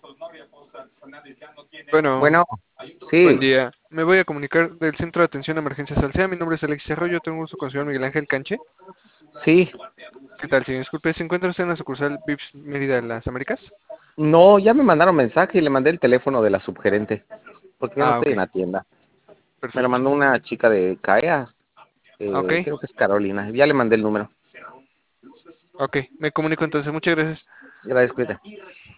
Bueno, Bueno, buen sí, día. Me voy a comunicar del Centro de Atención a Emergencias Alsea. Mi nombre es Alexis Arroyo. Tengo gusto con el señor Miguel Ángel Canche. sí. ¿Qué tal, señor? Disculpe, ¿se encuentra usted en la sucursal VIPS Mérida de las Américas? No, ya me mandaron mensaje y le mandé el teléfono de la subgerente, porque yo no Ah, estoy ok. en la tienda. Me lo Perfecto. mandó una chica de CAEA, Ah, ok. creo que es Carolina. Ya le mandé el número. Ok. Me comunico entonces. Muchas gracias. Gracias, cuídate.